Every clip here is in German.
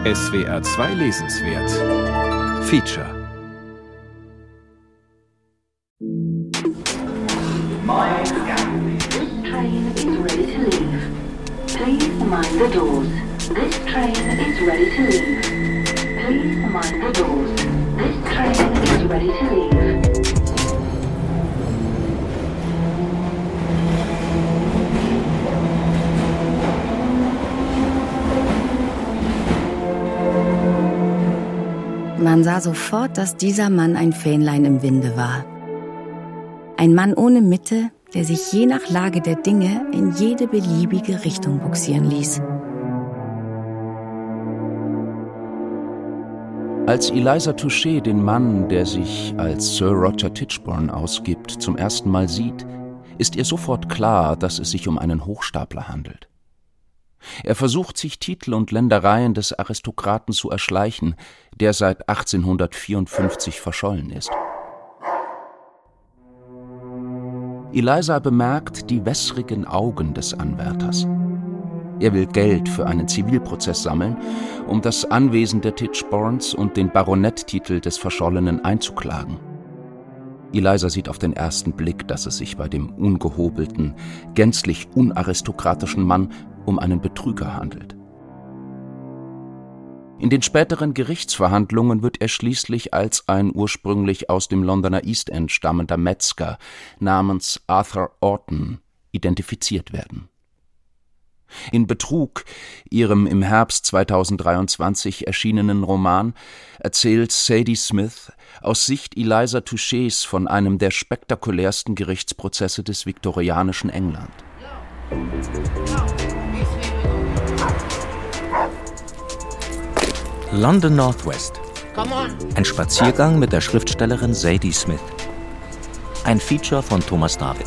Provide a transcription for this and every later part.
SWR 2 Lesenswert Feature. This train is ready to leave. Please mind the doors. This train is ready to leave. Please mind the doors. This train is ready to leave. Man sah sofort, dass dieser Mann ein Fähnlein im Winde war. Ein Mann ohne Mitte, der sich je nach Lage der Dinge in jede beliebige Richtung bugsieren ließ. Als Eliza Touchet den Mann, der sich als Sir Roger Tichborne ausgibt, zum ersten Mal sieht, ist ihr sofort klar, dass es sich um einen Hochstapler handelt. Er versucht, sich Titel und Ländereien des Aristokraten zu erschleichen, der seit 1854 verschollen ist. Eliza bemerkt die wässrigen Augen des Anwärters. Er will Geld für einen Zivilprozess sammeln, um das Anwesen der Tichbornes und den Baronetttitel des Verschollenen einzuklagen. Eliza sieht auf den ersten Blick, dass es sich bei dem ungehobelten, gänzlich unaristokratischen Mann um einen Betrüger handelt. In den späteren Gerichtsverhandlungen wird er schließlich als ein ursprünglich aus dem Londoner East End stammender Metzger namens Arthur Orton identifiziert werden. In Betrug, ihrem im Herbst 2023 erschienenen Roman, erzählt Zadie Smith aus Sicht Eliza Touchets von einem der spektakulärsten Gerichtsprozesse des viktorianischen England. London Northwest. Ein Spaziergang mit der Schriftstellerin Zadie Smith. Ein Feature von Thomas David.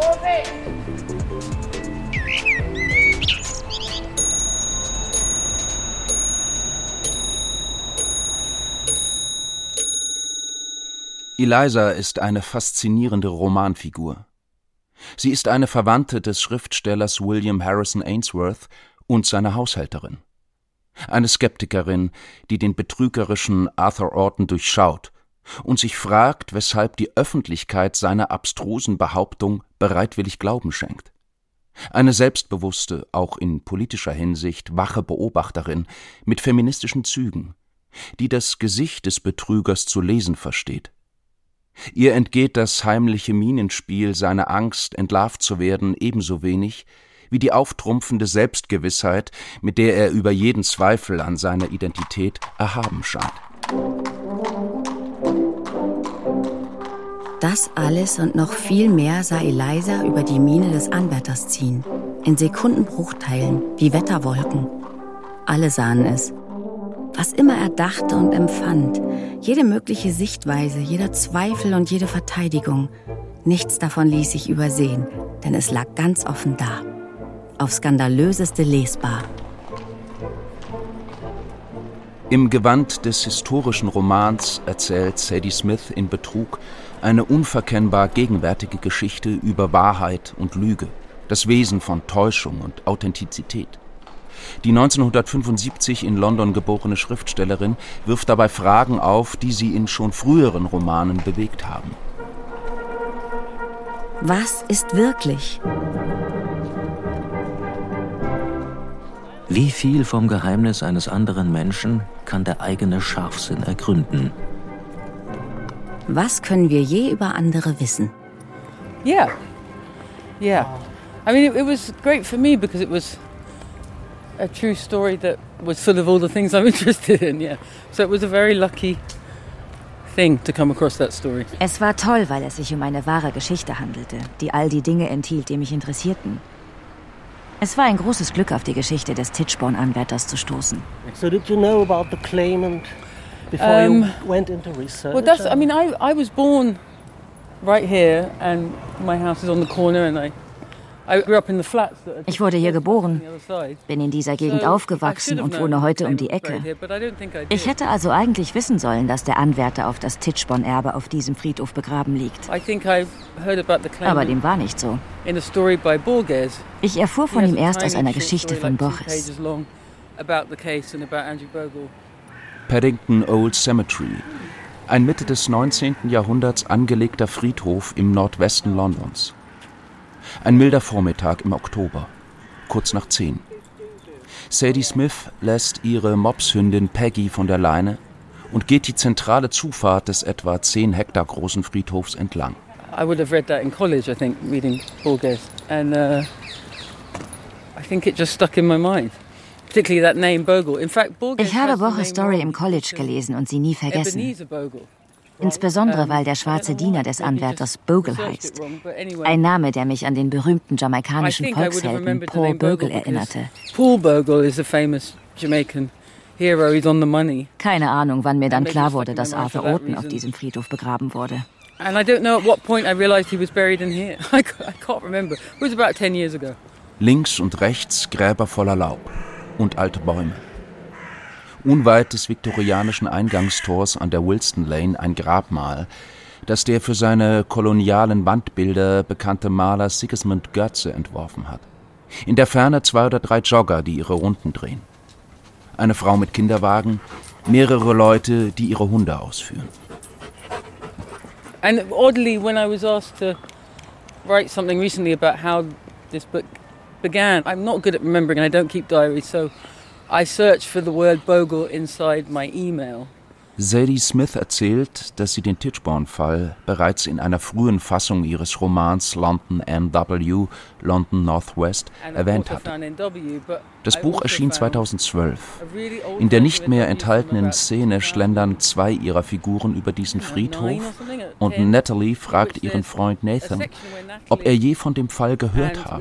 Eliza ist eine faszinierende Romanfigur. Sie ist eine Verwandte des Schriftstellers William Harrison Ainsworth und seiner Haushälterin. Eine Skeptikerin, die den betrügerischen Arthur Orton durchschaut und sich fragt, weshalb die Öffentlichkeit seiner abstrusen Behauptung bereitwillig Glauben schenkt. Eine selbstbewusste, auch in politischer Hinsicht wache Beobachterin mit feministischen Zügen, die das Gesicht des Betrügers zu lesen versteht. Ihr entgeht das heimliche Minenspiel seiner Angst, entlarvt zu werden, ebenso wenig wie die auftrumpfende Selbstgewissheit, mit der er über jeden Zweifel an seiner Identität erhaben scheint. Das alles und noch viel mehr sah Eliza über die Miene des Anwärters ziehen. In Sekundenbruchteilen, wie Wetterwolken. Alle sahen es. Was immer er dachte und empfand, jede mögliche Sichtweise, jeder Zweifel und jede Verteidigung, nichts davon ließ sich übersehen, denn es lag ganz offen da. Auf skandalöseste lesbar. Im Gewand des historischen Romans erzählt Zadie Smith in Betrug eine unverkennbar gegenwärtige Geschichte über Wahrheit und Lüge, das Wesen von Täuschung und Authentizität. Die 1975 in London geborene Schriftstellerin wirft dabei Fragen auf, die sie in schon früheren Romanen bewegt haben. Was ist wirklich? Wie viel vom Geheimnis eines anderen Menschen kann der eigene Scharfsinn ergründen? Was können wir je über andere wissen? Yeah. I mean, it was great for me because it was a true story that was full of all the things I'm interested in, yeah. So it was a very lucky thing to come across that story. Es war toll, weil es sich um eine wahre Geschichte handelte, die all die Dinge enthielt, die mich interessierten. Es war ein großes Glück, auf die Geschichte des Tichborne-Anwärters zu stoßen. So did you know about the claimant before you went into research? Well, I was born right here and my house is on the corner and I grew up in the flats. Ich wurde hier geboren, bin in dieser Gegend aufgewachsen und wohne heute um die Ecke. Ich hätte also eigentlich wissen sollen, dass der Anwärter auf das Tichborne-Erbe auf diesem Friedhof begraben liegt. Aber dem war nicht so. Ich erfuhr von ihm erst aus einer Geschichte von Borges. about the case and about Andrew Bogle. Paddington Old Cemetery, ein Mitte des 19. Jahrhunderts angelegter Friedhof im Nordwesten Londons. Ein milder Vormittag im Oktober, kurz nach 10. Sadie Smith lässt ihre Mopshündin Peggy von der Leine und geht die zentrale Zufahrt des etwa 10 Hektar großen Friedhofs entlang. I would have read that in college, I think, reading Borges. And I think it just stuck in my mind. Particularly that name Bogle. In fact, Borges ich habe Borges' Story im College gelesen und sie nie vergessen. Insbesondere, weil der schwarze Diener des Anwärters Bogle heißt. Ein Name, der mich an den berühmten jamaikanischen Volkshelden Paul Bogle erinnerte. Paul Bogle is a famous Jamaican hero, he's on the money. Keine Ahnung, wann mir dann klar wurde, dass Arthur Orton auf diesem Friedhof begraben wurde. And I don't know at what point I realized he was buried in here. I can't remember. It was about 10 years ago. Links und rechts Gräber voller Laub und alte Bäume. Unweit des viktorianischen Eingangstors an der Wilston Lane ein Grabmal, das der für seine kolonialen Wandbilder bekannte Maler Sigismund Götze entworfen hat. In der Ferne 2 oder 3 Jogger, die ihre Runden drehen. Eine Frau mit Kinderwagen, mehrere Leute, die ihre Hunde ausführen. And oddly, when I was asked to write something recently about how this book began, I'm not good at remembering and I don't keep diaries, so I searched for the word Bogle inside my email. Sadie Smith erzählt, dass sie den Tichborne-Fall bereits in einer frühen Fassung ihres Romans London NW, London Northwest, erwähnt hatte. Das Buch erschien 2012. In der nicht mehr enthaltenen Szene schlendern 2 ihrer Figuren über diesen Friedhof und Natalie fragt ihren Freund Nathan, ob er je von dem Fall gehört habe.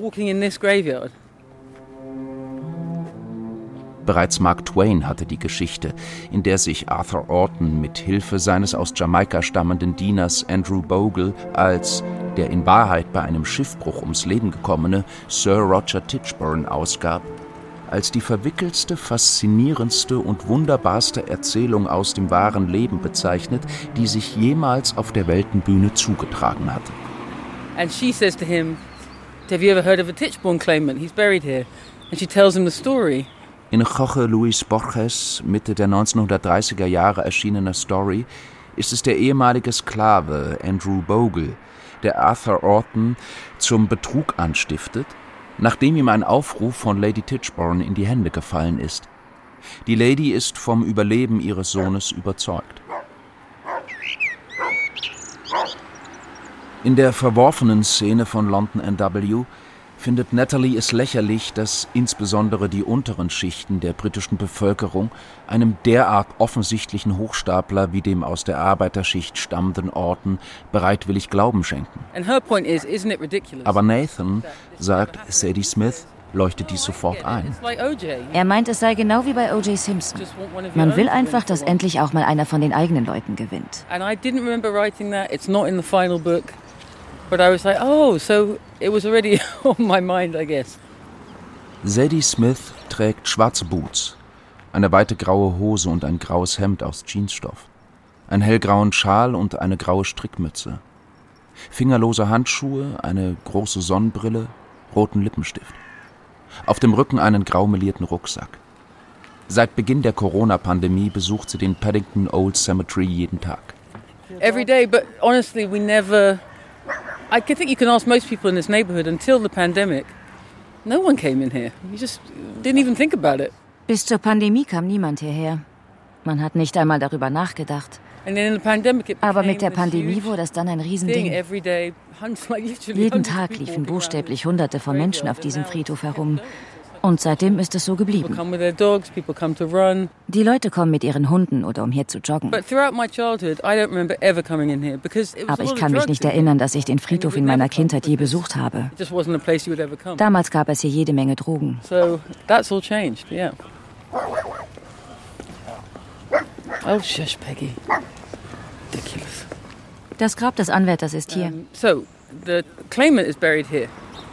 Bereits Mark Twain hatte die Geschichte, in der sich Arthur Orton mit Hilfe seines aus Jamaika stammenden Dieners Andrew Bogle als der in Wahrheit bei einem Schiffbruch ums Leben gekommene Sir Roger Tichborne ausgab, als die verwickelste, faszinierendste und wunderbarste Erzählung aus dem wahren Leben bezeichnet, die sich jemals auf der Weltenbühne zugetragen hatte. And she says to him, "Have you ever heard of a Tichborne claimant? He's buried here." And she tells him the story. In Jorge Luis Borges' Mitte der 1930er Jahre erschienener Story ist es der ehemalige Sklave Andrew Bogle, der Arthur Orton zum Betrug anstiftet, nachdem ihm ein Aufruf von Lady Tichborne in die Hände gefallen ist. Die Lady ist vom Überleben ihres Sohnes überzeugt. In der verworfenen Szene von London NW findet Natalie es lächerlich, dass insbesondere die unteren Schichten der britischen Bevölkerung einem derart offensichtlichen Hochstapler wie dem aus der Arbeiterschicht stammenden Orton bereitwillig Glauben schenken. Aber Nathan, sagt Sadie Smith, leuchtet dies sofort ein. Er meint, es sei genau wie bei O.J. Simpson. Man will einfach, dass endlich auch mal einer von den eigenen Leuten gewinnt. And I didn't remember writing that. It's not in the final book. But I was like, oh, so it was already on my mind, I guess. Sadie Smith trägt schwarze Boots, eine weite graue Hose und ein graues Hemd aus Jeansstoff, einen hellgrauen Schal und eine graue Strickmütze, fingerlose Handschuhe, eine große Sonnenbrille, roten Lippenstift. Auf dem Rücken einen grau melierten Rucksack. Seit Beginn der Corona-Pandemie besucht sie den Paddington Old Cemetery jeden Tag. Every day, but honestly, we never... I think you can ask most people in this neighborhood until the pandemic. No one came in here. You just didn't even think about it. Bis zur Pandemie kam niemand hierher. Man hat nicht einmal darüber nachgedacht. Aber mit der Pandemie wurde es dann ein Riesending. Jeden Tag liefen buchstäblich Hunderte von Menschen auf diesem Friedhof herum. Und seitdem ist es so geblieben. Die Leute kommen mit ihren Hunden oder um hier zu joggen. Aber ich kann mich nicht erinnern, dass ich den Friedhof in meiner Kindheit je besucht habe. Damals gab es hier jede Menge Drogen. Oh, shush, Peggy. Ridiculous. Das Grab des Anwärters ist hier. So, the claimant is buried here.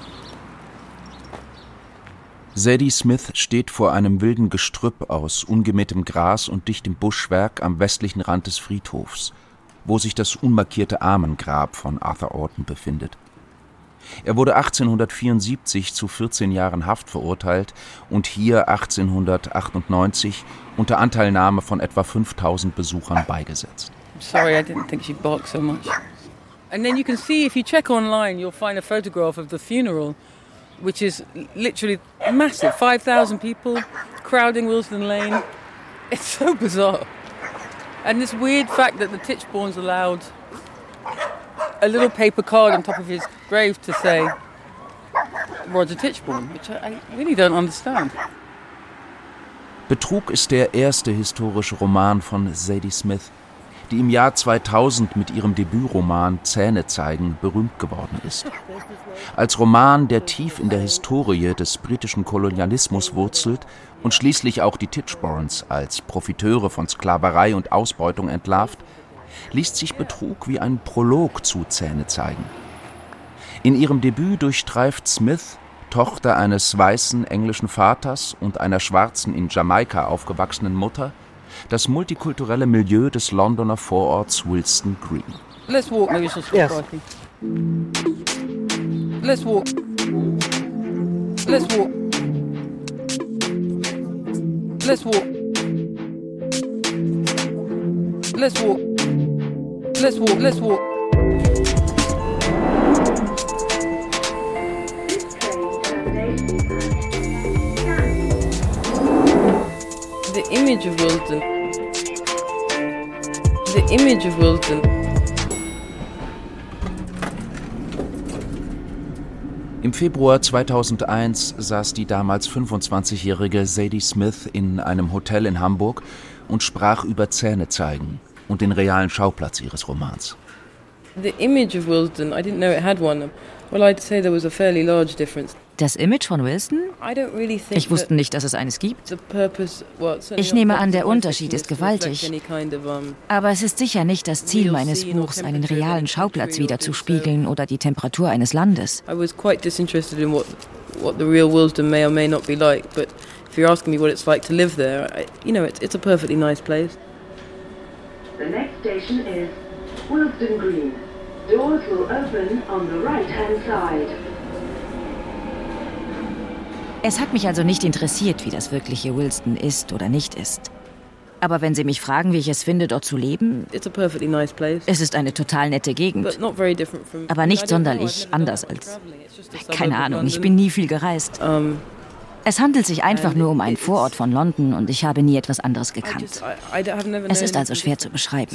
Sadie Smith steht vor einem wilden Gestrüpp aus ungemähtem Gras und dichtem Buschwerk am westlichen Rand des Friedhofs, wo sich das unmarkierte Armengrab von Arthur Orton befindet. Er wurde 1874 zu 14 Jahren Haft verurteilt und hier 1898 unter Anteilnahme von etwa 5000 Besuchern beigesetzt. Sorry, I didn't think she'd bark so much. And then you can see, if you check online, you'll find a photograph of the funeral, which is literally massive. 5,000 people crowding Willesden Lane. It's so bizarre. And this weird fact that the Tichbornes allowed a little paper card on top of his grave to say Roger Tichborne, which I really don't understand. Betrug ist der erste historische Roman von Zadie Smith, die im Jahr 2000 mit ihrem Debütroman Zähne zeigen berühmt geworden ist. Als Roman, der tief in der Historie des britischen Kolonialismus wurzelt und schließlich auch die Tichbornes als Profiteure von Sklaverei und Ausbeutung entlarvt, liest sich Betrug wie ein Prolog zu Zähne zeigen. In ihrem Debüt durchstreift Smith, Tochter eines weißen englischen Vaters und einer schwarzen in Jamaika aufgewachsenen Mutter, das multikulturelle Milieu des Londoner Vororts Willesden Green. Let's walk, maybe she'll stop talking. Let's walk. Let's walk. Let's walk. Let's walk. Let's walk. Let's walk. The image of Willesden. The image of Willesden. Im Februar 2001 saß die damals 25-jährige Zadie Smith in einem Hotel in Hamburg und sprach über Zähne zeigen und den realen Schauplatz ihres Romans. The image of Willesden, I didn't know it had one. Well, I'd say there was a fairly large difference. Das Image von Willesden? Ich wusste nicht, dass es eines gibt. Ich nehme an, der Unterschied ist gewaltig. Aber es ist sicher nicht das Ziel meines Buchs, einen realen Schauplatz widerzuspiegeln oder die Temperatur eines Landes. I was quite disinterested in what the real Willesden may or may not be like, but if you're asking me what it's like to live there, it's a perfectly nice place. The next station is Willesden Green. Doors will open on the right-hand side. Es hat mich also nicht interessiert, wie das wirkliche Willesden ist oder nicht ist. Aber wenn Sie mich fragen, wie ich es finde, dort zu leben, es ist eine total nette Gegend. Aber nicht sonderlich anders als... Keine Ahnung, ich bin nie viel gereist. Es handelt sich einfach nur um einen Vorort von London und ich habe nie etwas anderes gekannt. Es ist also schwer zu beschreiben.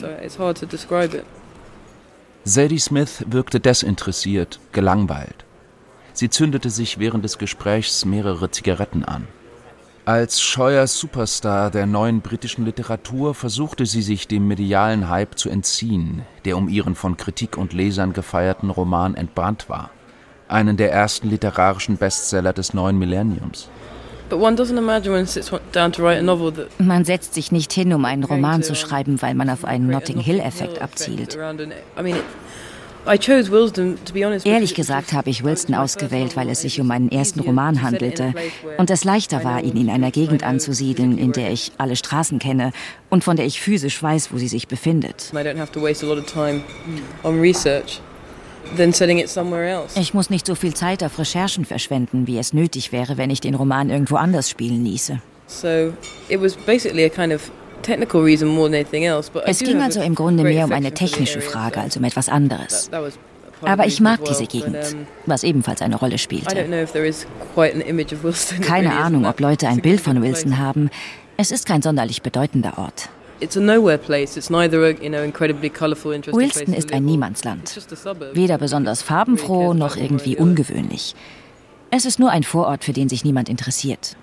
Zadie Smith wirkte desinteressiert, gelangweilt. Sie zündete sich während des Gesprächs mehrere Zigaretten an. Als scheuer Superstar der neuen britischen Literatur versuchte sie sich dem medialen Hype zu entziehen, der um ihren von Kritik und Lesern gefeierten Roman entbrannt war. Einen der ersten literarischen Bestseller des neuen Millenniums. Man setzt sich nicht hin, um einen Roman zu schreiben, weil man auf einen Notting-Hill-Effekt abzielt. Ehrlich gesagt habe ich Willesden ausgewählt, weil es sich um meinen ersten Roman handelte und es leichter war, ihn in einer Gegend anzusiedeln, in der ich alle Straßen kenne und von der ich physisch weiß, wo sie sich befindet. Ich muss nicht so viel Zeit auf Recherchen verschwenden, wie es nötig wäre, wenn ich den Roman irgendwo anders spielen ließe. Es ging also im Grunde mehr um eine technische Frage als um etwas anderes. Aber ich mag diese Gegend, was ebenfalls eine Rolle spielte. Keine Ahnung, ob Leute ein Bild von Willesden haben. Es ist kein sonderlich bedeutender Ort. Willesden ist ein Niemandsland. Weder besonders farbenfroh noch irgendwie ungewöhnlich. Es ist nur ein Vorort, für den sich niemand interessiert.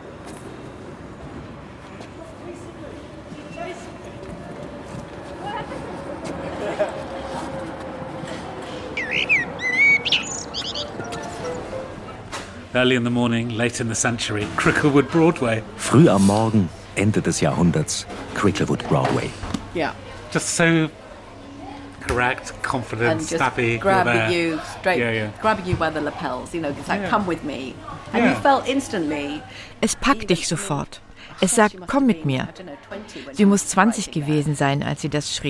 Early in the morning, late in the century, Cricklewood Broadway. Früh am Morgen, Ende des Jahrhunderts, Cricklewood Broadway. Yeah. Just so correct, confident, and just snappy. Grabbing you straight, grabbing you by the lapels, it's like, come with me. And you felt instantly. Es packt dich sofort. Es sagt, komm mit mir. Sie muss 20 gewesen sein, als sie das schrieb.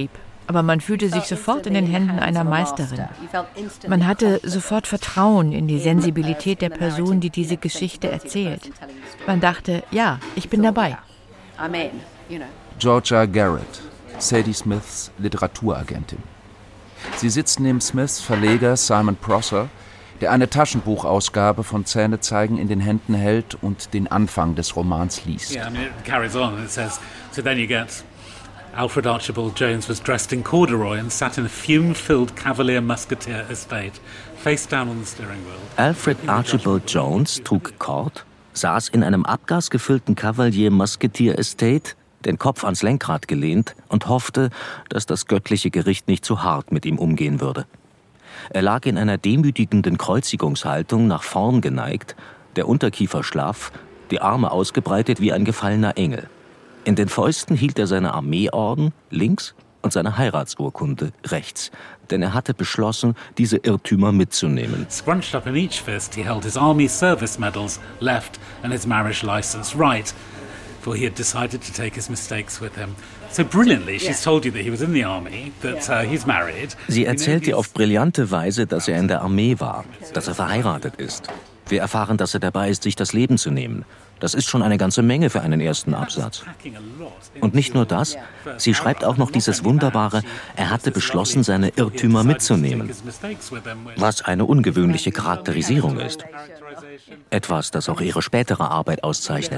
aber man fühlte sich sofort in den Händen einer Meisterin. Man hatte sofort Vertrauen in die Sensibilität der Person, die diese Geschichte erzählt. Man dachte, ja, ich bin dabei. Georgia Garrett, Sadie Smiths Literaturagentin. Sie sitzt neben Smiths Verleger Simon Prosser, der eine Taschenbuchausgabe von Zähnezeigen in den Händen hält und den Anfang des Romans liest. Yeah, I mean, it carries on and it says, so then you get Alfred Archibald Jones was dressed in corduroy and sat in a fume-filled Cavalier Musketeer estate, face down on the steering wheel. Alfred Archibald Jones trug Kord, saß in einem abgasgefüllten Cavalier Musketeer Estate, den Kopf ans Lenkrad gelehnt und hoffte, dass das göttliche Gericht nicht zu hart mit ihm umgehen würde. Er lag in einer demütigenden Kreuzigungshaltung nach vorn geneigt, der Unterkiefer schlaff, die Arme ausgebreitet wie ein gefallener Engel. In den Fäusten hielt er seine Armeeorden links und seine Heiratsurkunde rechts, denn er hatte beschlossen, diese Irrtümer mitzunehmen. Scrunched up in each fist, he held his army service medals left and his marriage license right, for he had decided to take his mistakes with him. So brilliantly, she's told you that he was in the army, that he's married. Sie erzählt dir auf brillante Weise, dass er in der Armee war, dass er verheiratet ist. Wir erfahren, dass er dabei ist, sich das Leben zu nehmen. Das ist schon eine ganze Menge für einen ersten Absatz. Und nicht nur das, sie schreibt auch noch dieses wunderbare, er hatte beschlossen, seine Irrtümer mitzunehmen. Was eine ungewöhnliche Charakterisierung ist. Etwas, das auch ihre spätere Arbeit auszeichnet.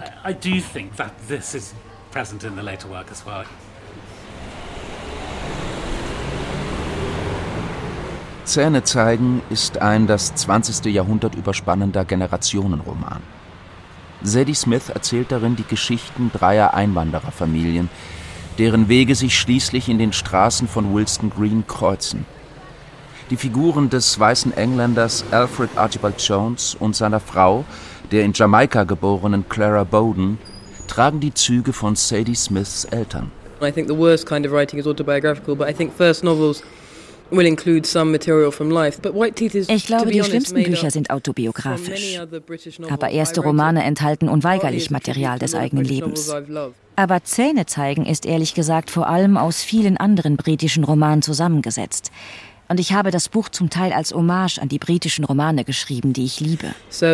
Zähnezeigen ist ein das 20. Jahrhundert überspannender Generationenroman. Sadie Smith erzählt darin die Geschichten dreier Einwandererfamilien, deren Wege sich schließlich in den Straßen von Willesden Green kreuzen. Die Figuren des weißen Engländers Alfred Archibald Jones und seiner Frau, der in Jamaika geborenen Clara Bowden, tragen die Züge von Sadie Smiths Eltern. I think the worst kind of writing is autobiographical, but I think first novels will include some material from life. But White Teeth is, ich glaube, die schlimmsten Bücher sind autobiografisch. Aber erste Romane enthalten unweigerlich Material des eigenen Lebens. Aber Zähnezeigen ist ehrlich gesagt vor allem aus vielen anderen britischen Romanen zusammengesetzt. Und ich habe das Buch zum Teil als Hommage an die britischen Romane geschrieben, die ich liebe.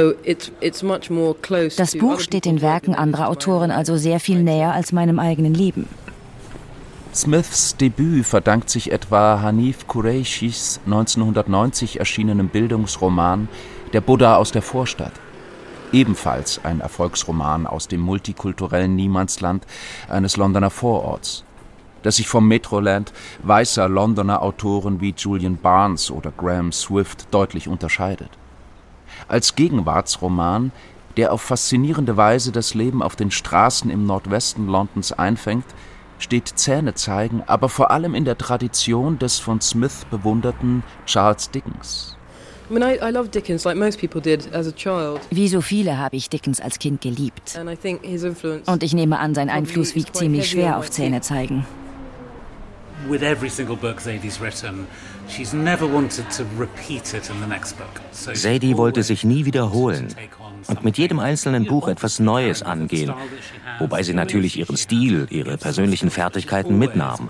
Das Buch steht den Werken anderer Autoren also sehr viel näher als meinem eigenen Leben. Smiths Debüt verdankt sich etwa Hanif Qureishis 1990 erschienenem Bildungsroman Der Buddha aus der Vorstadt. Ebenfalls ein Erfolgsroman aus dem multikulturellen Niemandsland eines Londoner Vororts, das sich vom Metroland weißer Londoner Autoren wie Julian Barnes oder Graham Swift deutlich unterscheidet. Als Gegenwartsroman, der auf faszinierende Weise das Leben auf den Straßen im Nordwesten Londons einfängt, steht Zähnezeigen aber vor allem in der Tradition des von Smith bewunderten Charles Dickens. Wie so viele habe ich Dickens als Kind geliebt. Und ich nehme an, sein Einfluss wiegt ziemlich schwer auf Zähnezeigen. With every single book Zadie's written, she's never wanted to repeat it in the next book. Zadie wollte sich nie wiederholen und mit jedem einzelnen Buch etwas Neues angehen, wobei sie natürlich ihren Stil, ihre persönlichen Fertigkeiten mitnahm.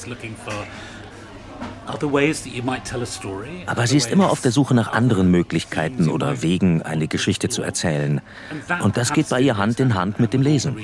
Aber sie ist immer auf der Suche nach anderen Möglichkeiten oder Wegen, eine Geschichte zu erzählen. Und das geht bei ihr Hand in Hand mit dem Lesen.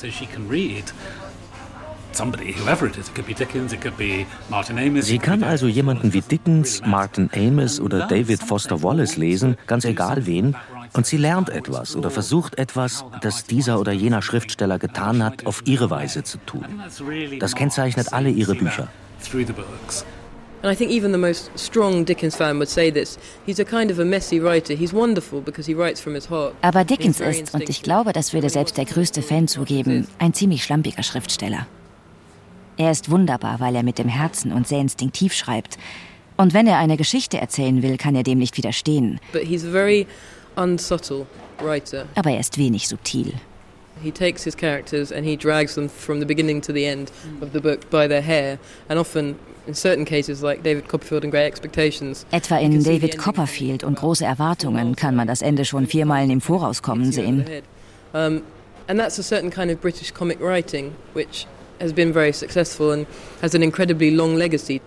Sie kann also jemanden wie Dickens, Martin Amis oder David Foster Wallace lesen, ganz egal wen, und sie lernt etwas oder versucht etwas, das dieser oder jener Schriftsteller getan hat, auf ihre Weise zu tun. Das kennzeichnet alle ihre Bücher. And I think even the most strong Dickens fan would say this. He's a kind of a messy writer. He's wonderful because he writes from his heart. Aber Dickens ist, und ich glaube, das würde selbst der größte Fan zugeben, ein ziemlich schlampiger Schriftsteller. Er ist wunderbar, weil er mit dem Herzen und sehr instinktiv schreibt. Und wenn er eine Geschichte erzählen will, kann er dem nicht widerstehen. But he's a very unsubtle writer. Aber er ist wenig subtil. He takes his characters and he drags them from the beginning to the end of the book by their hair. And often, in certain cases like David Copperfield and Great Expectations. Etwa in David Copperfield und Große Erwartungen kann man das Ende schon 4 Meilen im Voraus kommen sehen. And that's a certain kind of British comic writing, which has been very successful and has an incredibly long legacy.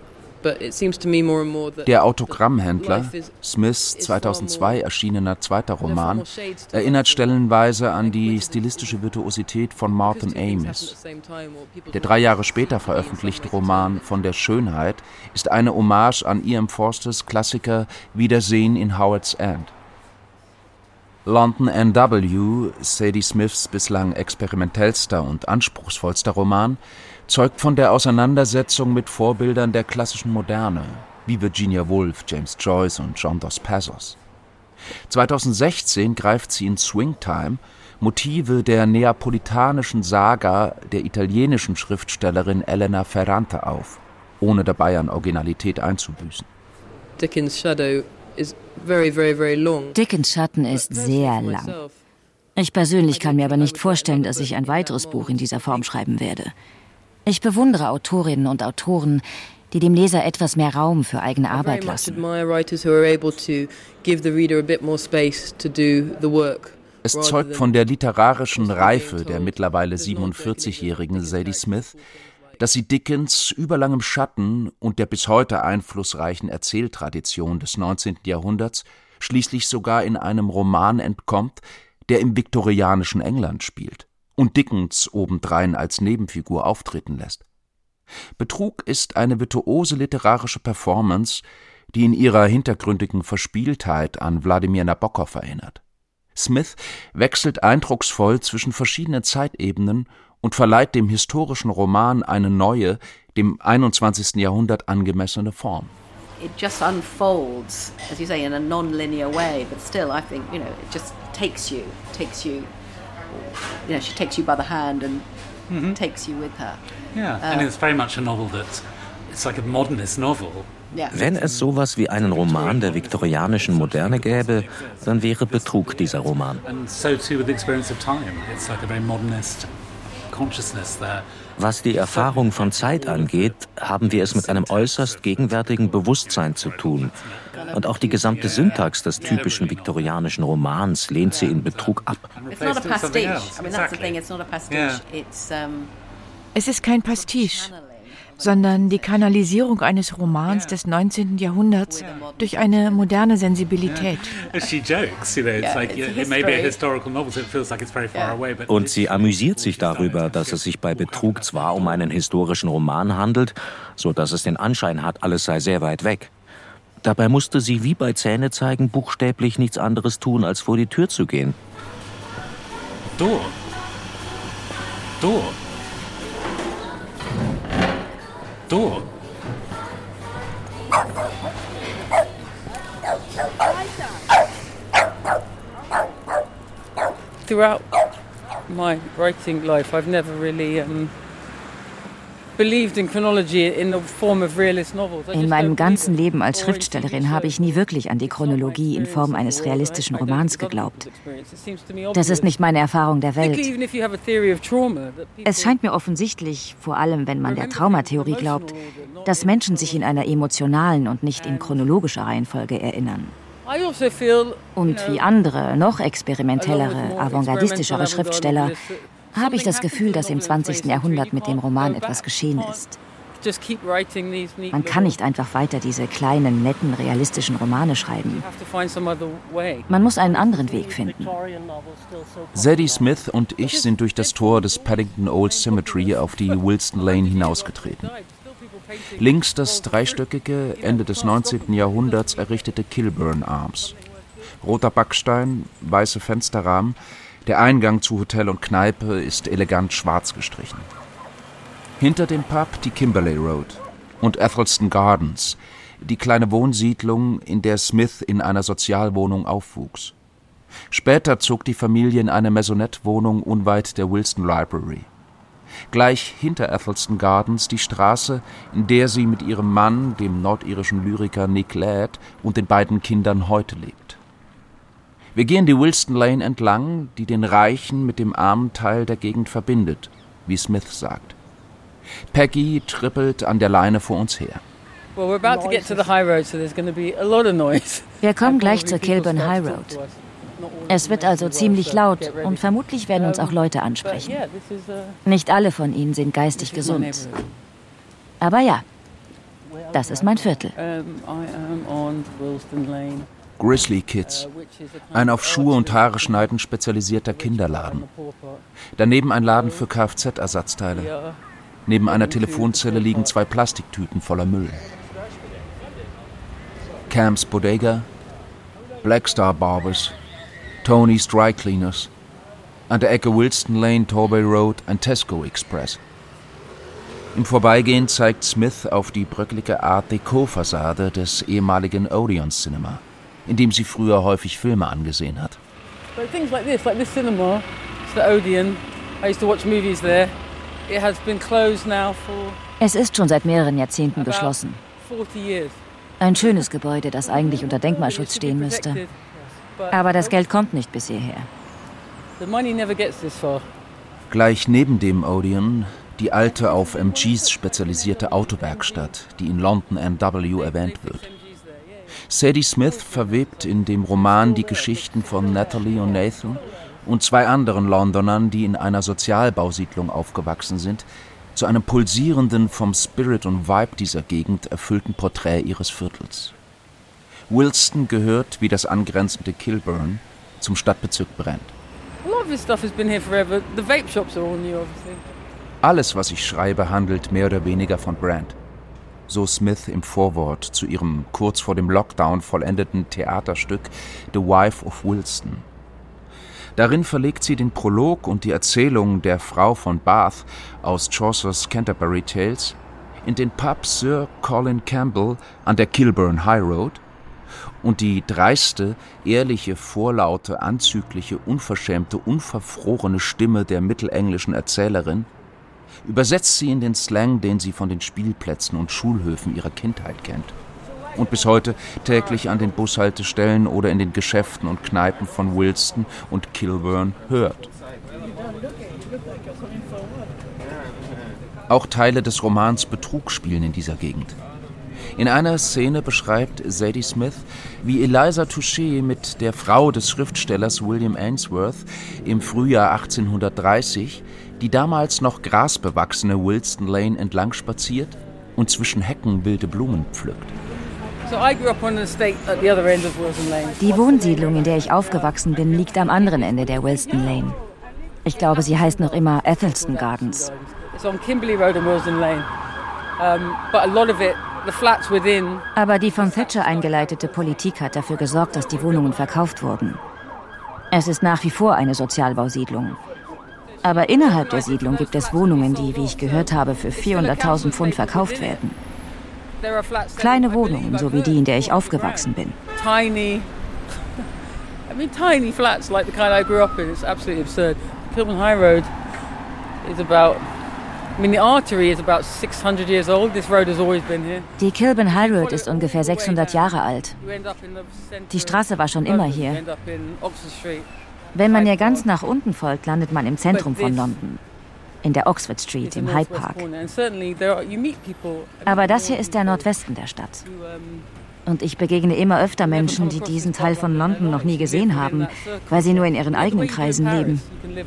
Der Autogrammhändler, Smiths 2002 erschienener zweiter Roman, erinnert stellenweise an die stilistische Virtuosität von Martin Amis. Der 3 Jahre später veröffentlichte Roman Von der Schönheit ist eine Hommage an E.M. Forsters Klassiker Wiedersehen in Howards End. London N.W., Zadie Smiths bislang experimentellster und anspruchsvollster Roman, zeugt von der Auseinandersetzung mit Vorbildern der klassischen Moderne, wie Virginia Woolf, James Joyce und John Dos Passos. 2016 greift sie in Swingtime Motive der neapolitanischen Saga der italienischen Schriftstellerin Elena Ferrante auf, ohne dabei an Originalität einzubüßen. Dickens' Shadow is very, very, very long. Dickens' Schatten ist sehr lang. Ich persönlich kann mir aber nicht vorstellen, dass ich ein weiteres Buch in dieser Form schreiben werde. Ich bewundere Autorinnen und Autoren, die dem Leser etwas mehr Raum für eigene Arbeit lassen. Es zeugt von der literarischen Reife der mittlerweile 47-jährigen Zadie Smith, dass sie Dickens überlangem Schatten und der bis heute einflussreichen Erzähltradition des 19. Jahrhunderts schließlich sogar in einem Roman entkommt, der im viktorianischen England spielt und Dickens obendrein als Nebenfigur auftreten lässt. Betrug ist eine virtuose literarische Performance, die in ihrer hintergründigen Verspieltheit an Wladimir Nabokov erinnert. Smith wechselt eindrucksvoll zwischen verschiedenen Zeitebenen und verleiht dem historischen Roman eine neue, dem 21. Jahrhundert angemessene Form. It just unfolds, as you say, in a non-linear way, but still I think, it just takes you, she takes you by the hand and takes you with her. Yeah, and it's very much a novel it's like a modernist novel. Wenn es sowas wie einen Roman der viktorianischen Moderne gäbe, dann wäre Betrug dieser Roman. And so too with the experience of time. It's like a very modernist consciousness there. Was die Erfahrung von Zeit angeht, haben wir es mit einem äußerst gegenwärtigen Bewusstsein zu tun. Und auch die gesamte Syntax des typischen viktorianischen Romans lehnt sie in Betrug ab. Es ist kein Pastiche, sondern die Kanalisierung eines Romans des 19. Jahrhunderts durch eine moderne Sensibilität. Und sie amüsiert sich darüber, dass es sich bei Betrug zwar um einen historischen Roman handelt, so dass es den Anschein hat, alles sei sehr weit weg. Dabei musste sie wie bei Zähnezeigen buchstäblich nichts anderes tun, als vor die Tür zu gehen. Door. Throughout my writing life, I've never really believed in chronology in the form of realist novels. In meinem ganzen Leben als Schriftstellerin habe ich nie wirklich an die Chronologie in Form eines realistischen Romans geglaubt. Das ist nicht meine Erfahrung der Welt. Es scheint mir offensichtlich, vor allem wenn man der Traumatheorie glaubt, dass Menschen sich in einer emotionalen und nicht in chronologischer Reihenfolge erinnern. Und wie andere, noch experimentellere, avantgardistischere Schriftsteller habe ich das Gefühl, dass im 20. Jahrhundert mit dem Roman etwas geschehen ist. Man kann nicht einfach weiter diese kleinen, netten, realistischen Romane schreiben. Man muss einen anderen Weg finden. Zadie Smith und ich sind durch das Tor des Paddington Old Cemetery auf die Willesden Lane hinausgetreten. Links das dreistöckige, Ende des 19. Jahrhunderts errichtete Kilburn Arms. Roter Backstein, weiße Fensterrahmen. Der Eingang zu Hotel und Kneipe ist elegant schwarz gestrichen. Hinter dem Pub die Kimberley Road und Athelston Gardens, die kleine Wohnsiedlung, in der Smith in einer Sozialwohnung aufwuchs. Später zog die Familie in eine Maisonette-Wohnung unweit der Willesden Library. Gleich hinter Athelston Gardens die Straße, in der sie mit ihrem Mann, dem nordirischen Lyriker Nick Ladd, und den beiden Kindern heute lebt. Wir gehen die Willesden Lane entlang, die den reichen mit dem armen Teil der Gegend verbindet, wie Smith sagt. Peggy trippelt an der Leine vor uns her. Wir kommen gleich zur Kilburn High Road. Es wird also ziemlich laut und vermutlich werden uns auch Leute ansprechen. Nicht alle von ihnen sind geistig gesund. Aber ja, das ist mein Viertel. Grizzly Kids, ein auf Schuhe und Haare schneiden spezialisierter Kinderladen. Daneben ein Laden für Kfz-Ersatzteile. Neben einer Telefonzelle liegen 2 Plastiktüten voller Müll. Cam's Bodega, Black Star Barbers, Tony's Dry Cleaners, an der Ecke Wilston Lane, Torbay Road ein Tesco Express. Im Vorbeigehen zeigt Smith auf die bröckelige Art Deco-Fassade des ehemaligen Odeon Cinema, in dem sie früher häufig Filme angesehen hat. Things like this cinema, it's the Odeon. I used to watch movies there. It has been closed now for Es ist schon seit mehreren Jahrzehnten geschlossen. 40 years. Ein schönes Gebäude, das eigentlich unter Denkmalschutz stehen müsste. Aber das Geld kommt nicht bis hierher. The money never gets this far. Gleich neben dem Odeon die alte auf MGs spezialisierte Autowerkstatt, die in London NW erwähnt wird. Sadie Smith verwebt in dem Roman die Geschichten von Natalie und Nathan und 2 anderen Londonern, die in einer Sozialbausiedlung aufgewachsen sind, zu einem pulsierenden, vom Spirit und Vibe dieser Gegend erfüllten Porträt ihres Viertels. Wilston gehört, wie das angrenzende Kilburn, zum Stadtbezirk Brent. Alles, was ich schreibe, handelt mehr oder weniger von Brent. So Smith im Vorwort zu ihrem kurz vor dem Lockdown vollendeten Theaterstück The Wife of Wilston. Darin verlegt sie den Prolog und die Erzählung der Frau von Bath aus Chaucers Canterbury Tales in den Pub Sir Colin Campbell an der Kilburn High Road und die dreiste, ehrliche, vorlaute, anzügliche, unverschämte, unverfrorene Stimme der mittelenglischen Erzählerin übersetzt sie in den Slang, den sie von den Spielplätzen und Schulhöfen ihrer Kindheit kennt und bis heute täglich an den Bushaltestellen oder in den Geschäften und Kneipen von Wilston und Kilburn hört. Auch Teile des Romans Betrug spielen in dieser Gegend. In einer Szene beschreibt Sadie Smith, wie Eliza Touchet mit der Frau des Schriftstellers William Ainsworth im Frühjahr 1830 die damals noch grasbewachsene Wilston Lane entlang spaziert und zwischen Hecken wilde Blumen pflückt. Die Wohnsiedlung, in der ich aufgewachsen bin, liegt am anderen Ende der Wilston Lane. Ich glaube, sie heißt noch immer Ethelston Gardens. Aber die von Thatcher eingeleitete Politik hat dafür gesorgt, dass die Wohnungen verkauft wurden. Es ist nach wie vor eine Sozialbausiedlung. Aber innerhalb der Siedlung gibt es Wohnungen, die, wie ich gehört habe, für 400.000 Pfund verkauft werden. Kleine Wohnungen, so wie die, in der ich aufgewachsen bin. Tiny flats like the kind I grew up in. It's absolutely absurd. Kilburn High Road is about, the artery is about 600 years old. This road has always been here. Die Kilburn High Road ist ungefähr 600 Jahre alt. Die Straße war schon immer hier. Wenn man ihr ganz nach unten folgt, landet man im Zentrum von London, in der Oxford Street, im Hyde Park. Aber das hier ist der Nordwesten der Stadt. Und ich begegne immer öfter Menschen, die diesen Teil von London noch nie gesehen haben, weil sie nur in ihren eigenen Kreisen leben.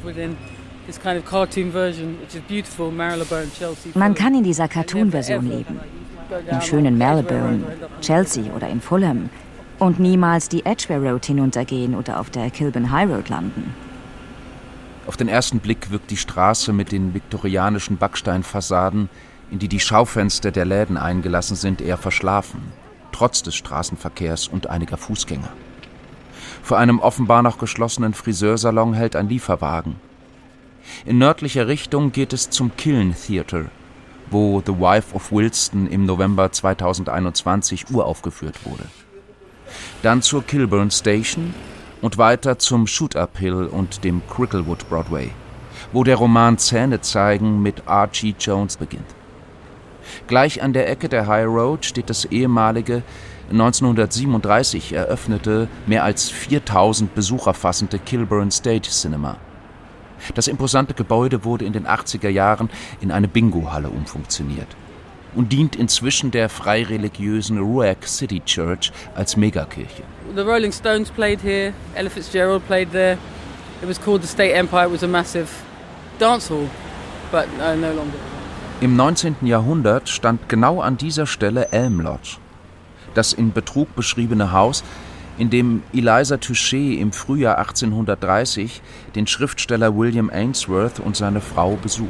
Man kann in dieser Cartoon-Version leben, im schönen Marylebone, Chelsea oder in Fulham, und niemals die Edgware Road hinuntergehen oder auf der Kilburn High Road landen. Auf den ersten Blick wirkt die Straße mit den viktorianischen Backsteinfassaden, in die die Schaufenster der Läden eingelassen sind, eher verschlafen, trotz des Straßenverkehrs und einiger Fußgänger. Vor einem offenbar noch geschlossenen Friseursalon hält ein Lieferwagen. In nördlicher Richtung geht es zum Kiln Theatre, wo The Wife of Wilston im November 2021 uraufgeführt wurde. Dann zur Kilburn Station und weiter zum Shoot-Up-Hill und dem Cricklewood Broadway, wo der Roman Zähne zeigen mit Archie Jones beginnt. Gleich an der Ecke der High Road steht das ehemalige, 1937 eröffnete, mehr als 4000 Besucher fassende Kilburn Stage Cinema. Das imposante Gebäude wurde in den 80er Jahren in eine Bingo-Halle umfunktioniert. und dient inzwischen der freireligiösen Ruach City Church als Megakirche. The Rolling Stones played here, Ella Fitzgerald played there. It was called the State Empire. It was a massive dance hall, but no longer. Im 19. Jahrhundert stand genau an dieser Stelle Elm Lodge, das in Betrug beschriebene Haus, in dem Eliza Touchet im Frühjahr 1830 den Schriftsteller William Ainsworth und seine Frau besucht.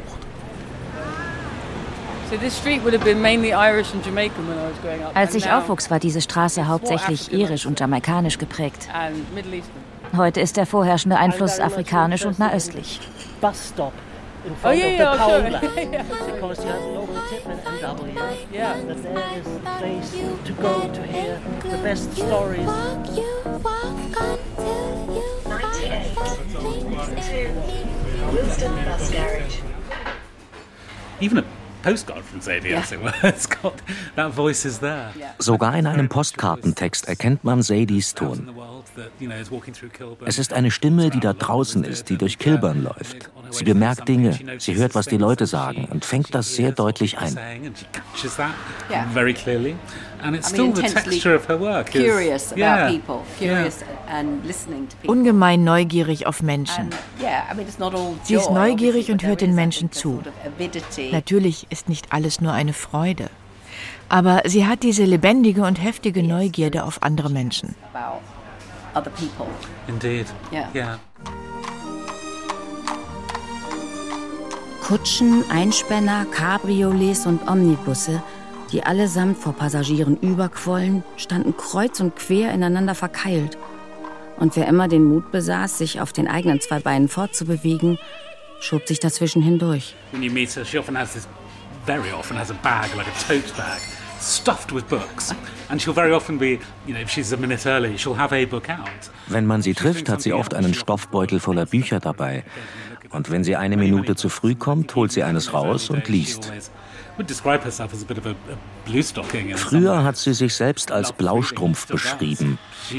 Als ich aufwuchs, war diese Straße hauptsächlich irisch und jamaikanisch geprägt. Heute ist der vorherrschende Einfluss afrikanisch und nahöstlich. In front of the Paula, because you have local tip and NW. Yeah. But there is a place to go to hear the best stories. 98. Wilston Bus Garage. Even a postcard from Sadie, as it were. It's got that voice is there. Sogar in einem Postkartentext erkennt man Sadies Ton. Es ist eine Stimme, die da draußen ist, die durch Kilburn läuft. Sie bemerkt Dinge, sie hört, was die Leute sagen und fängt das sehr deutlich ein. Ungemein neugierig auf Menschen. Sie ist neugierig und hört den Menschen zu. Natürlich ist nicht alles nur eine Freude. Aber sie hat diese lebendige und heftige Neugierde auf andere Menschen. Indeed. Yeah. Kutschen, Einspänner, Cabriolets und Omnibusse, die allesamt vor Passagieren überquollen, standen kreuz und quer ineinander verkeilt. Und wer immer den Mut besaß, sich auf den eigenen zwei Beinen fortzubewegen, schob sich dazwischen hindurch. When you meet her, she very often has a bag, like a tote bag, stuffed with books. And she'll very often be, if she's a minute early, she'll have a book out. Wenn man sie trifft, hat sie oft einen Stoffbeutel voller Bücher dabei. Und wenn sie eine Minute zu früh kommt, holt sie eines raus und liest. Früher hat sie sich selbst als Blaustrumpf beschrieben.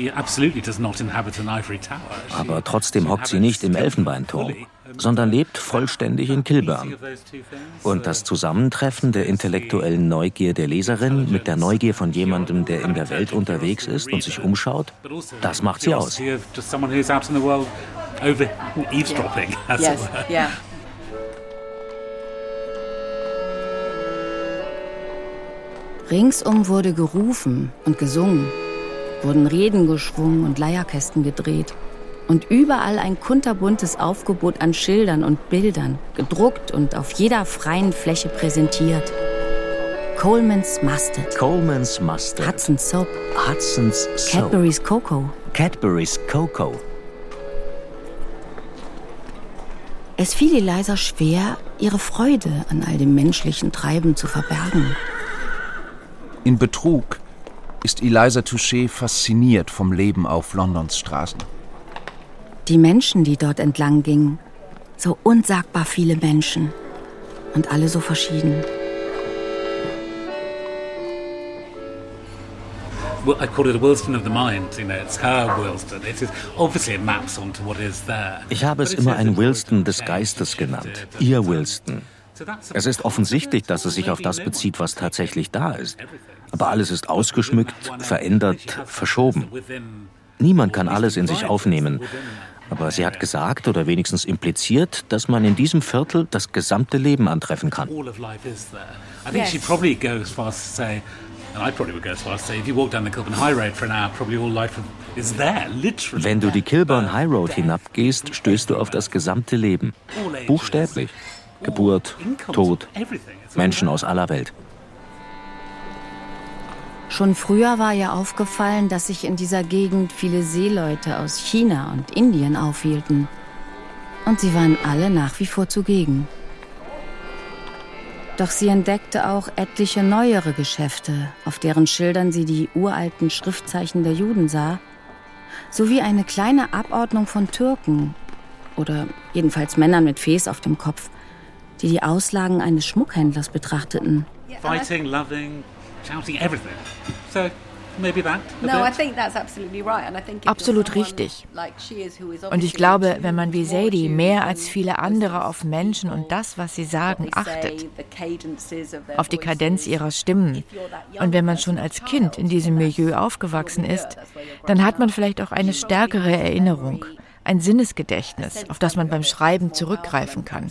Aber trotzdem hockt sie nicht im Elfenbeinturm, sondern lebt vollständig in Kilburn. Und das Zusammentreffen der intellektuellen Neugier der Leserin mit der Neugier von jemandem, der in der Welt unterwegs ist und sich umschaut, das macht sie aus. Ringsum wurde gerufen und gesungen, wurden Reden geschwungen und Leierkästen gedreht. Und überall ein kunterbuntes Aufgebot an Schildern und Bildern, gedruckt und auf jeder freien Fläche präsentiert. Coleman's Mustard. Coleman's Mustard. Hudson's Soap. Hudson's Soap. Cadbury's Cocoa. Cadbury's Cocoa. Es fiel Eliza schwer, ihre Freude an all dem menschlichen Treiben zu verbergen. In Betrug ist Eliza Touchet fasziniert vom Leben auf Londons Straßen. Die Menschen, die dort entlang gingen, so unsagbar viele Menschen und alle so verschieden. Well, I call it a Wilston of the mind. It's her Wilston. It is obviously it maps onto what is there. Ich habe es immer ein Wilston des Geistes genannt. Ihr Wilston. Es ist offensichtlich, dass es sich auf das bezieht, was tatsächlich da ist. Aber alles ist ausgeschmückt, verändert, verschoben. Niemand kann alles in sich aufnehmen. Aber sie hat gesagt oder wenigstens impliziert, dass man in diesem Viertel das gesamte Leben antreffen kann. Wenn du die Kilburn High Road hinabgehst, stößt du auf das gesamte Leben. Buchstäblich. Geburt, Tod, Menschen aus aller Welt. Schon früher war ihr aufgefallen, dass sich in dieser Gegend viele Seeleute aus China und Indien aufhielten. Und sie waren alle nach wie vor zugegen. Doch sie entdeckte auch etliche neuere Geschäfte, auf deren Schildern sie die uralten Schriftzeichen der Juden sah, sowie eine kleine Abordnung von Türken oder jedenfalls Männern mit Fes auf dem Kopf, die die Auslagen eines Schmuckhändlers betrachteten. Fighting, loving, shouting, everything. So, Absolut richtig. Und ich glaube, wenn man wie Sadie mehr als viele andere auf Menschen und das, was sie sagen, achtet, auf die Kadenz ihrer Stimmen, und wenn man schon als Kind in diesem Milieu aufgewachsen ist, dann hat man vielleicht auch eine stärkere Erinnerung, ein Sinnesgedächtnis, auf das man beim Schreiben zurückgreifen kann.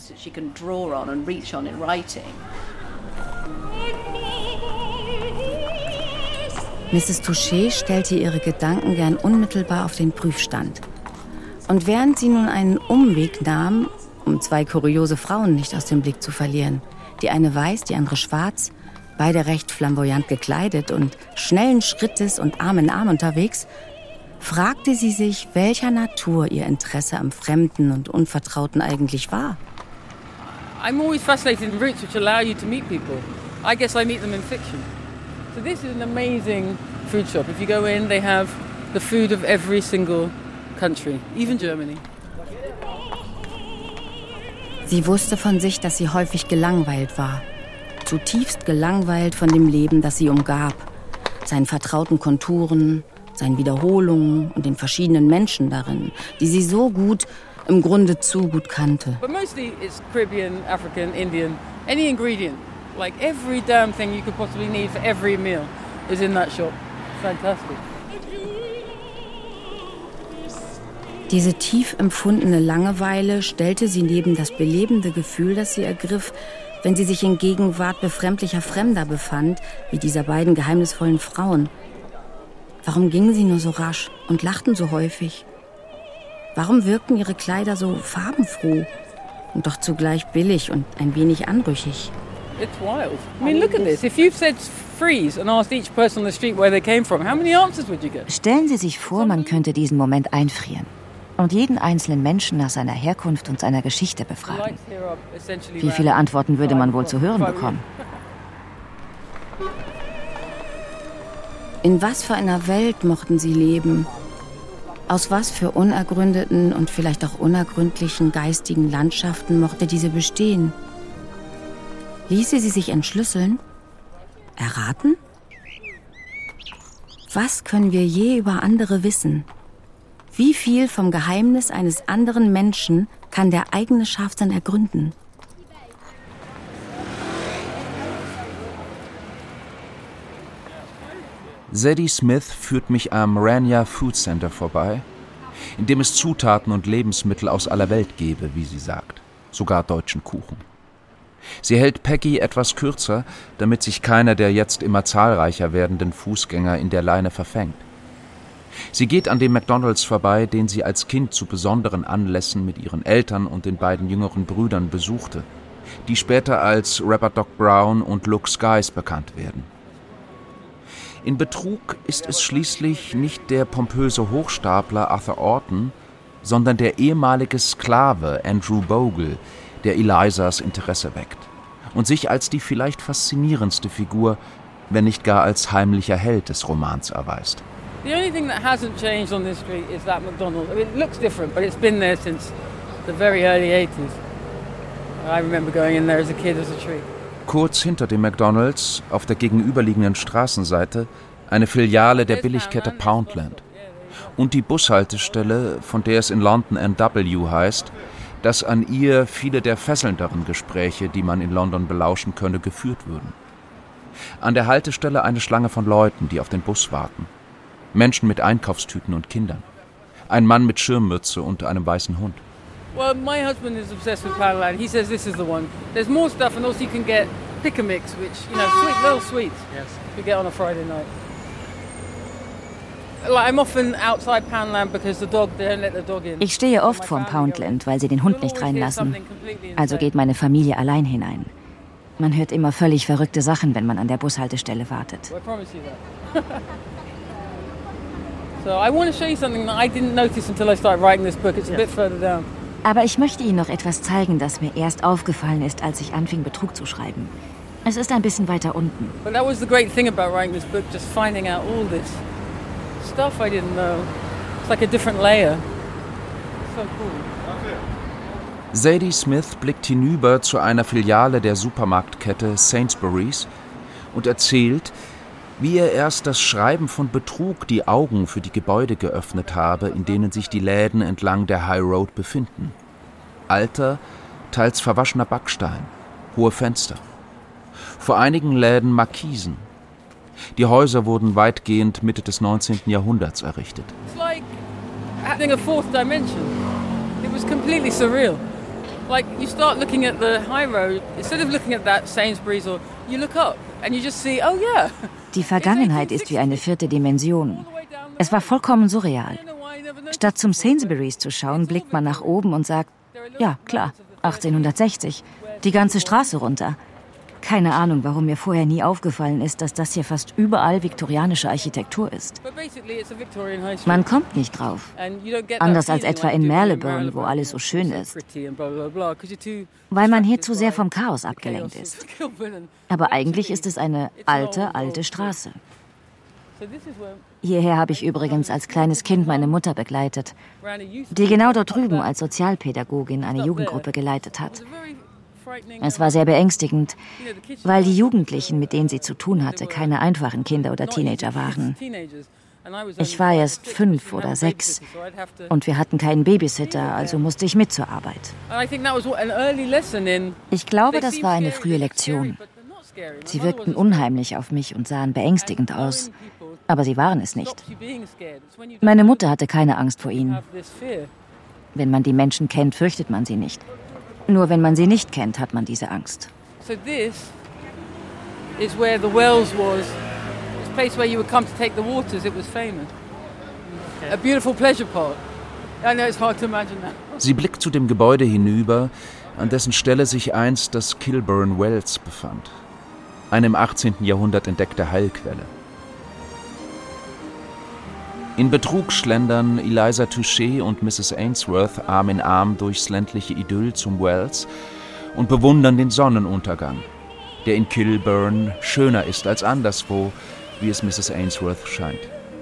Mrs. Touchet stellte ihre Gedanken gern unmittelbar auf den Prüfstand. Und während sie nun einen Umweg nahm, um zwei kuriose Frauen nicht aus dem Blick zu verlieren, die eine weiß, die andere schwarz, beide recht flamboyant gekleidet und schnellen Schrittes und Arm in Arm unterwegs, fragte sie sich, welcher Natur ihr Interesse am Fremden und Unvertrauten eigentlich war. I'm always fascinated in routes which allow you to meet people. I guess I meet them in fiction. So this is an amazing food shop. If you go in, they have the food of every single country, even Germany. Sie wusste von sich, dass sie häufig gelangweilt war. Zutiefst gelangweilt von dem Leben, das sie umgab. Seinen vertrauten Konturen, seinen Wiederholungen und den verschiedenen Menschen darin, die sie so gut, im Grunde zu gut kannte. But mostly it's Caribbean, African, Indian, any ingredient. Like every damn thing you could possibly need for every meal is in that shop. Fantastic. Diese tief empfundene Langeweile stellte sie neben das belebende Gefühl, das sie ergriff, wenn sie sich in Gegenwart befremdlicher Fremder befand, wie dieser beiden geheimnisvollen Frauen. Warum gingen sie nur so rasch und lachten so häufig? Warum wirkten ihre Kleider so farbenfroh und doch zugleich billig und ein wenig anrüchig? It's wild. I mean, look at this. If you've said freeze and asked each person on the street where they came from, how many answers would you get? Stellen Sie sich vor, man könnte diesen Moment einfrieren und jeden einzelnen Menschen nach seiner Herkunft und seiner Geschichte befragen. Wie viele Antworten würde man wohl zu hören bekommen? In was für einer Welt mochten sie leben? Aus was für unergründeten und vielleicht auch unergründlichen geistigen Landschaften mochte diese bestehen? Ließe sie sich entschlüsseln? Erraten? Was können wir je über andere wissen? Wie viel vom Geheimnis eines anderen Menschen kann der eigene Scharfsinn ergründen? Zadie Smith führt mich am Rania Food Center vorbei, in dem es Zutaten und Lebensmittel aus aller Welt gebe, wie sie sagt, sogar deutschen Kuchen. Sie hält Peggy etwas kürzer, damit sich keiner der jetzt immer zahlreicher werdenden Fußgänger in der Leine verfängt. Sie geht an dem McDonald's vorbei, den sie als Kind zu besonderen Anlässen mit ihren Eltern und den beiden jüngeren Brüdern besuchte, die später als Rapper Doc Brown und Luke Skies bekannt werden. In Betrug ist es schließlich nicht der pompöse Hochstapler Arthur Orton, sondern der ehemalige Sklave Andrew Bogle, der Elizas Interesse weckt und sich als die vielleicht faszinierendste Figur, wenn nicht gar als heimlicher Held des Romans erweist. The only thing that hasn't changed on this street is that McDonald's. I mean, it looks different, but it's been there since the very early 80s. I remember going in there as a kid as a treat. Kurz hinter dem McDonald's, auf der gegenüberliegenden Straßenseite, eine Filiale der Billigkette Poundland. Und die Bushaltestelle, von der es in London NW heißt, dass an ihr viele der fesselnderen Gespräche, die man in London belauschen könne, geführt würden. An der Haltestelle eine Schlange von Leuten, die auf den Bus warten. Menschen mit Einkaufstüten und Kindern. Ein Mann mit Schirmmütze und einem weißen Hund. Well, my husband is obsessed with Poundland. He says this is the one. There's more stuff, and also you can get pick-a-mix, which, you know, sweet little sweets. Yes. You get on a Friday night. Like, I'm often outside Poundland because the dog, they don't let the dog in. Ich stehe oft vorm Poundland, weil sie den Hund nicht reinlassen. Also geht meine Familie allein hinein. Man hört immer völlig verrückte Sachen, wenn man an der Bushaltestelle wartet. I promise you that. So I want to show you something that I didn't notice until I started writing this book. It's a bit further down. Aber ich möchte Ihnen noch etwas zeigen, das mir erst aufgefallen ist, als ich anfing, Betrug zu schreiben. Es ist ein bisschen weiter unten. But that was the great thing about writing this book, just finding out all this stuff I didn't know. It's like a different layer. So cool. Zadie Smith blickt hinüber zu einer Filiale der Supermarktkette Sainsbury's und erzählt, Wie ihr erst das Schreiben von Betrug die Augen für die Gebäude geöffnet habe, in denen sich die Läden entlang der High Road befinden. Alter, teils verwaschener Backstein, hohe Fenster. Vor einigen Läden Markisen. Die Häuser wurden weitgehend Mitte des 19. Jahrhunderts errichtet. It's like having a fourth dimension. It was completely surreal. Like you start looking at the high road, instead of looking at that Sainsbury's, or you look up and you just see, oh yeah. Die Vergangenheit ist wie eine vierte Dimension. Es war vollkommen surreal. Statt zum Sainsbury's zu schauen, blickt man nach oben und sagt, ja, klar, 1860, die ganze Straße runter. Keine Ahnung, warum mir vorher nie aufgefallen ist, dass das hier fast überall viktorianische Architektur ist. Man kommt nicht drauf. Anders als etwa in Marylebone, wo alles so schön ist. Weil man hier zu sehr vom Chaos abgelenkt ist. Aber eigentlich ist es eine alte Straße. Hierher habe ich übrigens als kleines Kind meine Mutter begleitet, die genau dort drüben als Sozialpädagogin eine Jugendgruppe geleitet hat. Es war sehr beängstigend, weil die Jugendlichen, mit denen sie zu tun hatte, keine einfachen Kinder oder Teenager waren. Ich war erst 5 oder 6 und wir hatten keinen Babysitter, also musste ich mit zur Arbeit. Ich glaube, das war eine frühe Lektion. Sie wirkten unheimlich auf mich und sahen beängstigend aus, aber sie waren es nicht. Meine Mutter hatte keine Angst vor ihnen. Wenn man die Menschen kennt, fürchtet man sie nicht. Nur wenn man sie nicht kennt, hat man diese Angst. So this is where the Wells was. This place where you would come to take the waters. It was famous. A beautiful pleasure park. I know it's hard to imagine that. Sie blickt zu dem Gebäude hinüber, an dessen Stelle sich einst das Kilburn Wells befand. Eine im 18. Jahrhundert entdeckte Heilquelle. In Betrug schlendern Eliza Touchet und Mrs. Ainsworth Arm in Arm durchs ländliche Idyll zum Wells und bewundern den Sonnenuntergang, der in Kilburn schöner ist als anderswo, wie es Mrs. Ainsworth scheint.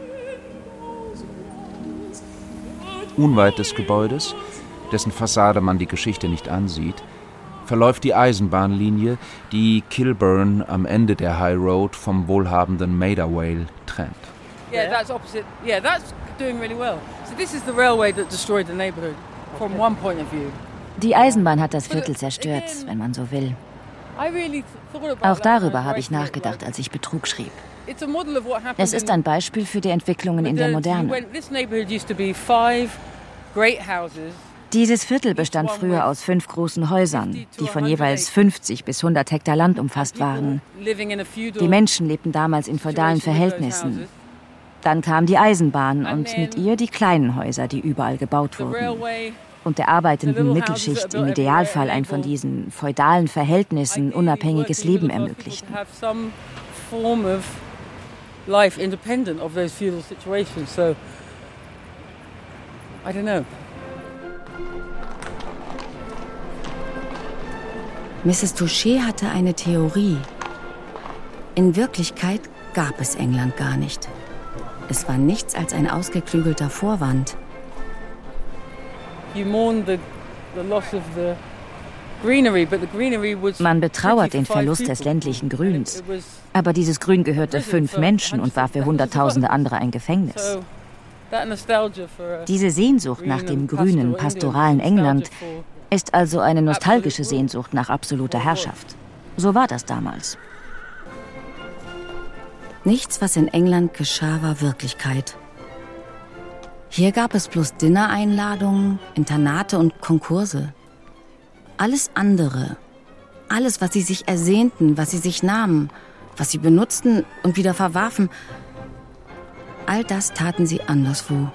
Unweit des Gebäudes, dessen Fassade man die Geschichte nicht ansieht, verläuft die Eisenbahnlinie, die Kilburn am Ende der High Road vom wohlhabenden Maida Vale trennt. Yeah, that's opposite. Yeah, that's doing really well. So this is the railway that destroyed the neighborhood from one point of view. Die Eisenbahn hat das Viertel zerstört, wenn man so will. Auch darüber habe ich nachgedacht, als ich Betrug schrieb. Es ist ein Beispiel für die Entwicklungen in der Moderne. Dieses Viertel bestand früher aus 5 großen Häusern, die von jeweils 50 bis 100 Hektar Land umfasst waren. Die Menschen lebten damals in feudalen Verhältnissen. Dann kam die Eisenbahn und mit ihr die kleinen Häuser, die überall gebaut wurden. Und der arbeitenden Mittelschicht im Idealfall ein von diesen feudalen Verhältnissen unabhängiges Leben ermöglichten. Mrs. Touchet hatte eine Theorie. In Wirklichkeit gab es England gar nicht. Es war nichts als ein ausgeklügelter Vorwand. Man betrauert den Verlust des ländlichen Grüns. Aber dieses Grün gehörte 5 Menschen und war für Hunderttausende andere ein Gefängnis. Diese Sehnsucht nach dem grünen, pastoralen England ist also eine nostalgische Sehnsucht nach absoluter Herrschaft. So war das damals. Nichts, was in England geschah, war Wirklichkeit. Hier gab es bloß Dinnereinladungen, Internate und Konkurse. Alles andere, alles, was sie sich ersehnten, was sie sich nahmen, was sie benutzten und wieder verwarfen, all das taten sie anderswo.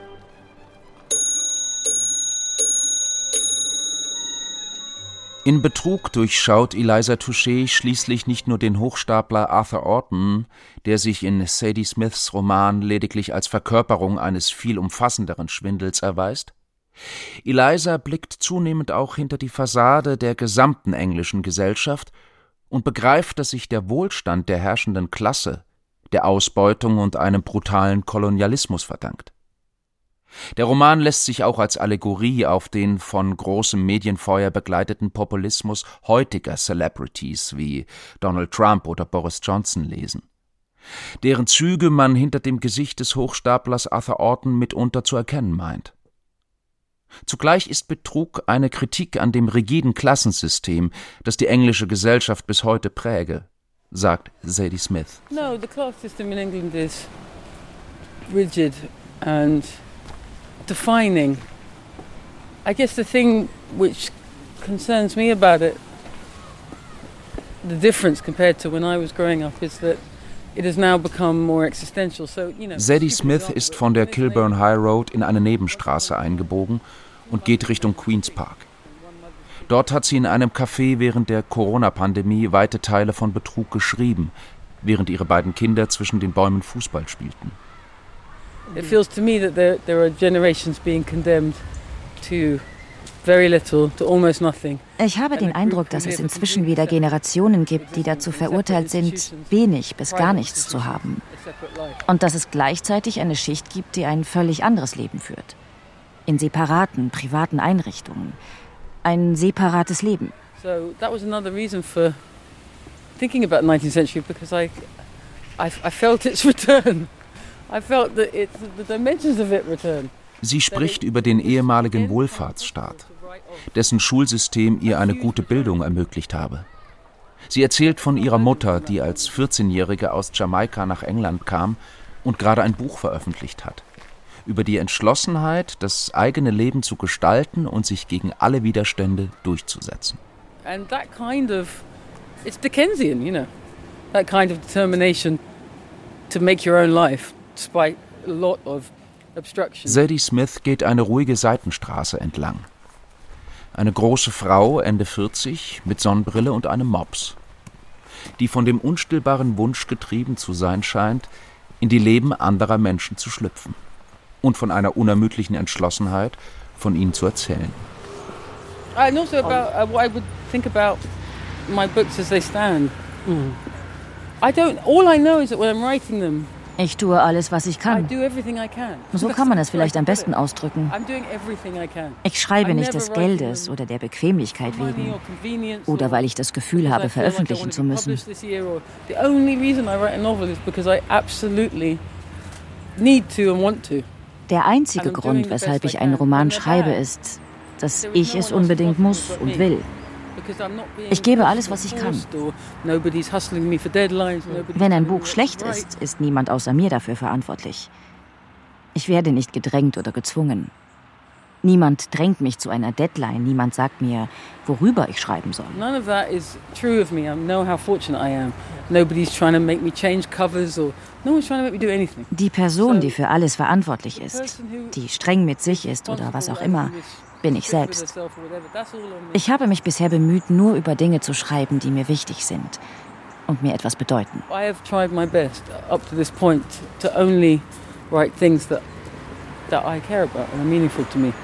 In Betrug durchschaut Eliza Touchet schließlich nicht nur den Hochstapler Arthur Orton, der sich in Sadie Smiths Roman lediglich als Verkörperung eines viel umfassenderen Schwindels erweist. Eliza blickt zunehmend auch hinter die Fassade der gesamten englischen Gesellschaft und begreift, dass sich der Wohlstand der herrschenden Klasse der Ausbeutung und einem brutalen Kolonialismus verdankt. Der Roman lässt sich auch als Allegorie auf den von großem Medienfeuer begleiteten Populismus heutiger Celebrities wie Donald Trump oder Boris Johnson lesen. deren Züge man hinter dem Gesicht des Hochstaplers Arthur Orton mitunter zu erkennen meint. Zugleich ist Betrug eine Kritik an dem rigiden Klassensystem, das die englische Gesellschaft bis heute präge, sagt Zadie Smith. No, the class system in England is rigid and defining. I guess the thing which concerns me about it, the difference compared to when I was growing up, is that it has now become more existential. So, you know, Zadie Smith ist von der Kilburn High Road in eine Nebenstraße eingebogen und geht Richtung Queen's Park. Dort hat sie in einem Café während der Corona-Pandemie weite Teile von Betrug geschrieben, während ihre beiden Kinder zwischen den Bäumen Fußball spielten. It feels to me that there are generations being condemned to very little, to almost nothing. Ich habe den Eindruck, dass es inzwischen wieder Generationen gibt, die dazu verurteilt sind, wenig bis gar nichts zu haben. Und dass es gleichzeitig eine Schicht gibt, die ein völlig anderes Leben führt. In separaten, privaten Einrichtungen. Ein separates Leben. So that was another reason for thinking about the 19th century, because I felt its return. I felt that the dimensions of it return. Sie spricht über den ehemaligen Wohlfahrtsstaat, dessen Schulsystem ihr eine gute Bildung ermöglicht habe. Sie erzählt von ihrer Mutter, die als 14-Jährige aus Jamaika nach England kam und gerade ein Buch veröffentlicht hat. Über die Entschlossenheit, das eigene Leben zu gestalten und sich gegen alle Widerstände durchzusetzen. And that kind of, it's Dickensian, you know, that kind of determination to make your own life, despite a lot of obstruction. Zadie Smith geht eine ruhige Seitenstraße entlang. Eine große Frau, Ende 40, mit Sonnenbrille und einem Mops, die von dem unstillbaren Wunsch getrieben zu sein scheint, in die Leben anderer Menschen zu schlüpfen. Und von einer unermüdlichen Entschlossenheit, von ihnen zu erzählen. And also about what I would think about my books as they stand. All I know is that when I'm writing them, ich tue alles, was ich kann. I do everything I can. So kann man es vielleicht am besten ausdrücken. I'm doing everything I can. Ich schreibe nicht des Geldes oder der Bequemlichkeit wegen oder weil ich das Gefühl habe, veröffentlichen zu müssen. The only reason I write a novel is because I absolutely need to and want to. Der einzige Grund, weshalb ich einen Roman schreibe, ist, dass ich es unbedingt muss und will. Ich gebe alles, was ich kann. Wenn ein Buch schlecht ist, ist niemand außer mir dafür verantwortlich. Ich werde nicht gedrängt oder gezwungen. Niemand drängt mich zu einer Deadline. Niemand sagt mir, worüber ich schreiben soll. None of that is true of me. I know how fortunate I am. Nobody's trying to make me change covers or no one's trying to make me do anything. Die Person, die für alles verantwortlich ist, die streng mit sich ist oder was auch immer, bin ich selbst. Ich habe mich bisher bemüht, nur über Dinge zu schreiben, die mir wichtig sind und mir etwas bedeuten. I have tried my best up to this point to only write things that I care about and are meaningful to me.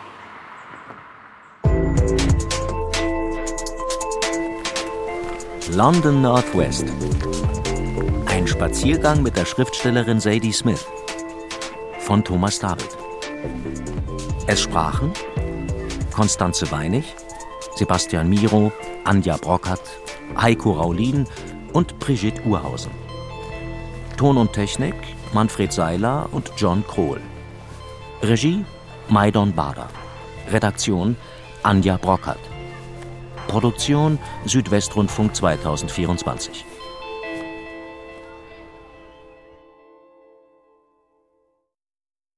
London Northwest. Ein Spaziergang mit der Schriftstellerin Zadie Smith von Thomas David. Es sprachen Konstanze Weinig, Sebastian Miro, Anja Brockert, Heiko Raulin und Brigitte Urhausen. Ton und Technik Manfred Seiler und John Krohl. Regie Maidon Bader. Redaktion Anja Brockert. Produktion Südwestrundfunk 2024.